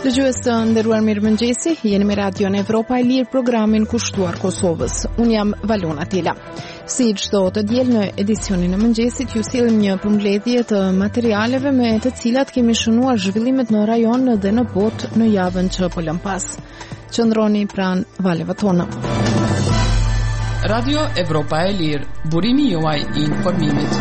Dëgjues të nderuar, mirëmëngjesi, jeni me Radio Evropa e Lirë, programin kushtuar Kosovës. Unë jam Valona Tila. Si çdo të diel në edicionin e mëngjesit ju sillim një përmbledhje të materialeve me të cilat kemi shënuar zhvillimet në rajon dhe në botë në javën që po lëm pas. Qëndroni pranë valeve tona. Radio Evropa e Lirë, burimi juaj i informimit.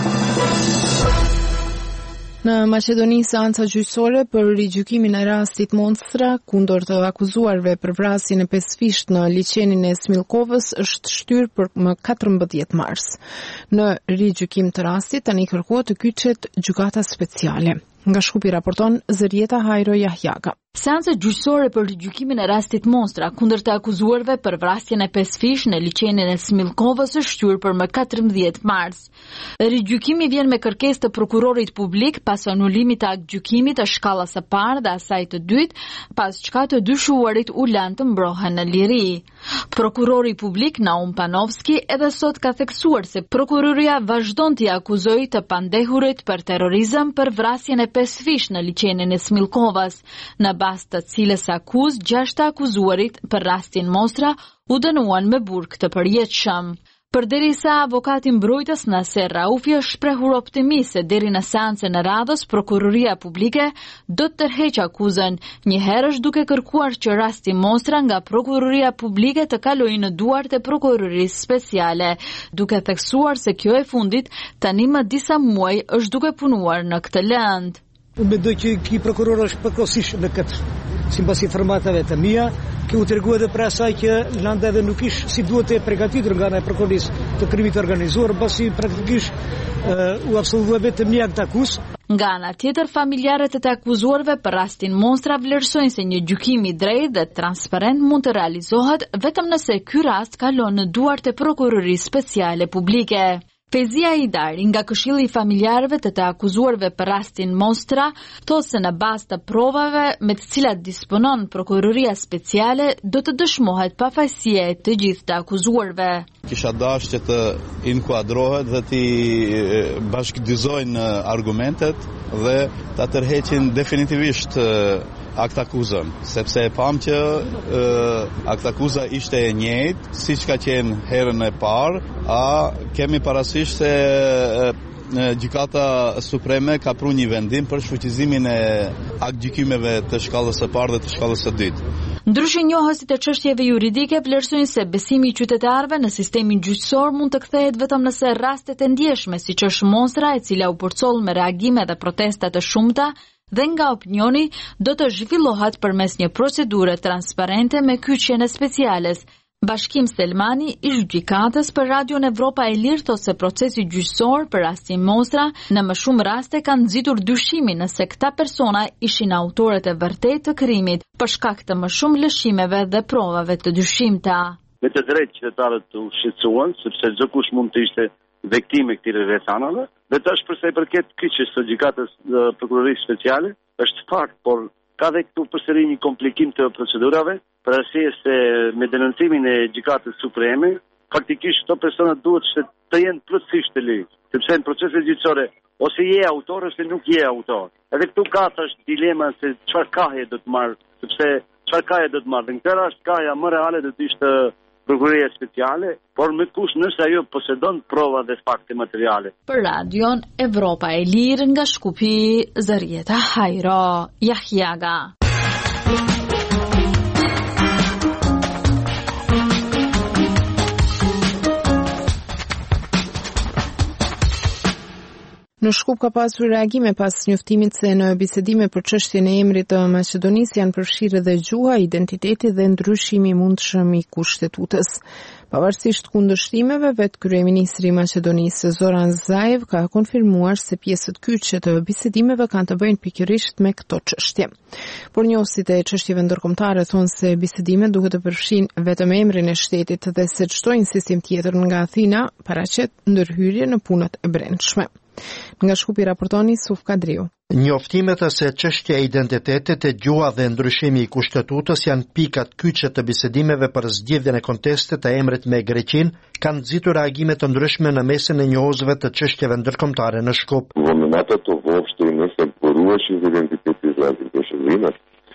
Në Maqedoni, seanca gjyqësore për rigjykimin e rastit Monstra kundër të akuzuarve për vrasjen e 5 fisht në liçenin e Smilkovës është shtyrë për më 14 mars. Në rigjykim të rastit tani kërkohet të kyçet gjykata speciale. Nga Shkupi raporton Zërieta Hajro Jahjaga. Seanca gjyqësore për rigjykimin e rastit Monstra kundër të akuzuarve për vrasjen e 5 fish në liçenin e Smilkovës është shtyr për më 14 mars. Rigjykimi vjen me kërkesë të prokurorit publik pas anulimit të aktgjykimit të shkallës së parë dhe asaj të dytë, pas çka të dyshuarit u lanë të mbrohen në liri. Prokurori publik Naum Panovski edhe sot ka theksuar se prokuroria vazhdon t'i akuzojë të pandehurit për terrorizëm për vrasjen e 5 fish në liçenin e Smilkovës, në bazë të cilës akuzë 6 të akuzuarit për rastin Monstra u dënuan me burg të përjetshëm. Përderisa avokati mbrojtës Naser Raufi është shprehur optimist se deri në seancën e radhës prokuroria publike do të tërheqë akuzën. Një herë është duke kërkuar që rasti Monstra nga prokuroria publike të kalojë në duart e prokurorisë speciale, duke theksuar se kjo e fundit tani më disa muaj është duke punuar në këtë lëndë. Unë mendoj që ky prokuror është përkohësisht në këtë, sipas informative të mia, që u tregua edhe për asaj që lënda edhe nuk ish si duhet e përgatitur nga ana e prokurorisë të krimit të organizuar, pasi praktikisht u absolvua vetëm një akt akuz. Nga ana tjetër, familjarët e të akuzuarve për rastin Monstra vlerësojnë se një gjykim i drejtë dhe transparent mund të realizohet vetëm nëse ky rast kalon në duart e prokurorisë speciale publike. Fezia Idari nga Këshilli i Familjarëve të akuzuarve për rastin Monstra thotë se në bazë të provave me të cilat disponon prokuroria speciale do të dëshmohet pafajësia e të gjithë të akuzuarve. Kisha dashur që të inkuadrohet dhe të bashkëdizojnë argumentet dhe ta tërheqin definitivisht akt akuzën, sepse e pam që akt akuza ishte e njëjtë siç ka qenë herën e parë, a kemi parasysh se Gjykata Supreme ka pru një vendim për shfuqizimin e aktgjykimeve të shkallës së parë dhe të shkallës së dytë. Ndryshe njohësit e çështjeve juridike vlerësojnë se besimi i qytetarëve në sistemin gjyqësor mund të kthehet vetëm nëse rastet e ndjeshme, siç është Monstra, e cila u përcoll me reagime dhe protesta të shumta dhe nga opinioni do të zhvillohet përmes një procedure transparente me kyçjen e speciales. Bashkim Selmani, ish gjykatës për Radio Evropa e Lirë, thotë se procesi gjyqësor për rastin Monstra në më shumë raste kanë nxitur dyshimin nëse këta persona ishin autorët e vërtetë të krimit, për shkak të më shumë lëshimeve dhe provave të dyshimta. Me të drejtë qytetarët u shqetësuan, sepse çdo kush mund të ishte viktimë e këtyre rrethanave. Dhe tash përsa i përket kyçjes së gjykatës prokurorisë speciale, është fakt, por ka dhe këtu përsëri një komplikim të procedurave, për arsye se me denoncimin e gjykatës supreme, faktikisht këto persona duhet të jenë plotësisht të ligjë, sepse në proceset gjyqësore ose je autor ose nuk je autor. Edhe këtu ka tash dilema se çfarë kaje do të marr, sepse çfarë kaje do të marr. Në këtë rast kaja më reale do të ishte prokuroria speciale, por me kush nëse ajo posedon prova dhe fakte materiale. Për Radion Evropa e Lirë nga Shkupi, Zërieta Hajro Jahjaga. Në Shkup ka pasur reagime pas njoftimit se në bisedime për çështjen e emrit të Maqedonisë janë përfshirë edhe gjuha, identiteti dhe ndryshimi i mundshëm i kushtetutës. Pavarësisht kundërshtimeve, vetë kryeministri i Maqedonisë Zoran Zaev ka konfirmuar se pjesët kyçe të bisedimeve kanë të bëjnë pikërisht me këto çështje. Por njohësit e çështjeve ndërkombëtare thonë se bisedimet duhet të përfshinë vetëm emrin e shtetit dhe se çdo insistim tjetër nga Athina paraqet ndërhyrje në punët e brendshme. Nga Shkupi raportoni Suf Kadriu. Njoftimet se çështja e identitetit, e gjuha dhe ndryshimi i kushtetutës janë pikat kyçe të bisedimeve për zgjedhjen e kontestit të emrit me Greqinë, kanë nxitur reagime të ndryshme në mesin e njohësve të çështjeve ndërkombëtare në Shkup. Вомената това въобще не се поруши за идентитет Израел.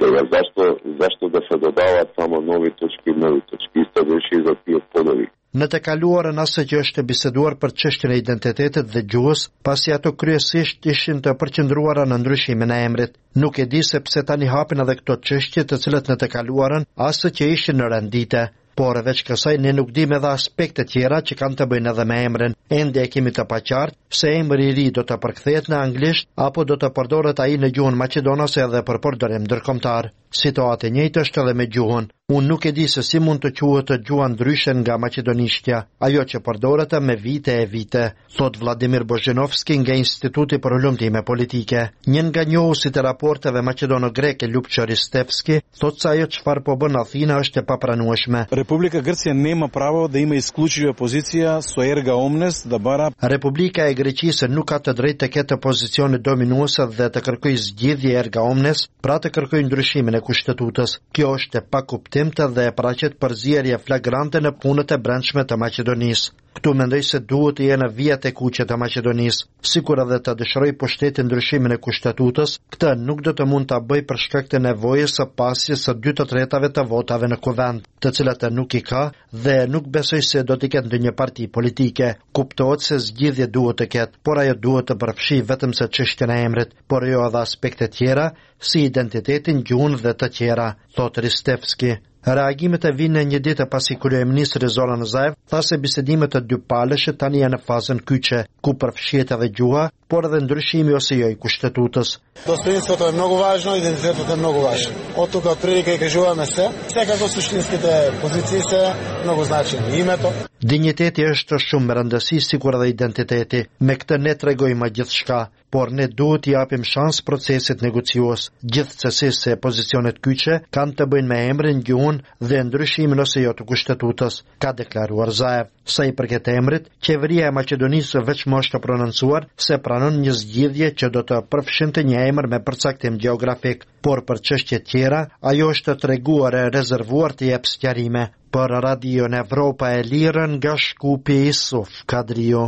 Сега, зашто да се додаваат само нови точки? Исто беше и за тие подови. Në të kaluarën asë që është biseduar për çështjen e identitetit dhe gjuhës, pasi ato kryesisht ishin të përqendruara në ndryshimin e emrit. Nuk e di se pse tani hapin edhe këto çështje të cilat në të kaluarën asë që ishin në rendite. Por veç kësaj ne nuk dim edhe aspekte tjera që kanë të bëjnë edhe me emrin. Ende e kemi të paqartë se emri i ri do të përkthehet në anglisht apo do të përdoret ai në gjuhën maqedonase edhe për përdorim ndërkombëtar. Situatë e njëjtë është edhe me gjuhën. Unë nuk e di se si mund të quhet gjuha ndryshe nga maqedonishtja, ajo që përdoret me vite e vite, thot Vladimir Bozhenovski nga Instituti për Ulëmtime Politike. Një nga njohusit e raporteve maqedono-greke Ljupço Ristevski thot se ajo çfarë po bën Athina është e papranueshme. Република Гърция нема право да има исклучива позиция со ерга омнес да бара. Republika e Greqisë nuk ka të drejtë të ketë pozicione dominuese dhe të kërkojë zgjedhje erga omnes, pra të kërkojë ndryshimin e kushtetutës. Kjo është e pakuptimta dhe e paraqet përzierje flagrante në punët e brendshme të Maqedonisë. Këtu mendoj se duhet të jenë vijat e kuqe të Maqedonisë, sikur edhe të dëshiroj pushtetin ndryshimin e kushtetutës, këtë nuk do të mund ta bëj për shkak të nevojës së pasjes së 2/3 të votave në kuvend, të cilat nuk i ka dhe nuk besoj se do të ketë ndonjë parti politike. Kuptohet se zgjidhje duhet të ketë, por ajo duhet të përfshijë vetëm se çështjen e emrit, por jo edhe aspekte tjera si identitetin, gjuhën dhe të tjera, thot Ristevski. Reagimet e vinë në një ditë pasi kryeministri Zoran Zaev tha se bisedimet e dypalëshe tani janë në fazën kyçe, ku përfshihet edhe gjuha, por edhe ndryshimi ose jo i kushtetutës. Достоинството е много важно, идентитетот е много важен. От тук отприлика и кажуваме се, секако суштинските позиции се много значени. Името. Dinjiteti është shumë me rëndësi sikur edhe identiteti. Me këtë ne tregojmë gjithçka, por ne duhet t'i japim shans procesit negociues. Gjithsesi se pozicionet kyçe kanë të bëjnë me emrin, gjuhën dhe ndryshimin ose jo të kushtetutës, ka deklaruar Zaev. Sa i përket emrit, qeveria e Maqedonisë veçmë është prononcuar se pranon një zgjidhje që do të përfshinte një emër me përcaktim gjeografik, por për çështje tjera, ajo është treguar e rezervuar të jep sqarime. Për Radio në Evropa e Lirë nga Shkupi Isuf Kadrio.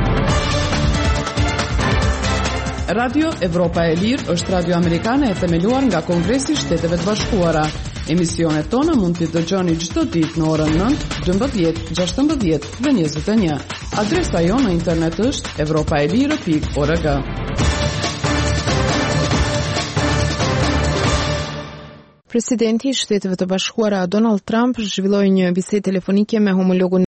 Radio Evropa e Lirë është radio amerikane e themeluar nga Kongresi i Shteteve të Bashkuara. Emisionet tona mund t'i dëgjoni çdo ditë në orën 9, 12, 16 dhe 21. Adresa jonë në internet është europaelire.org. Presidenti i Shteteve të Bashkuara Donald Trump zhvilloi një bisedë telefonike me homologun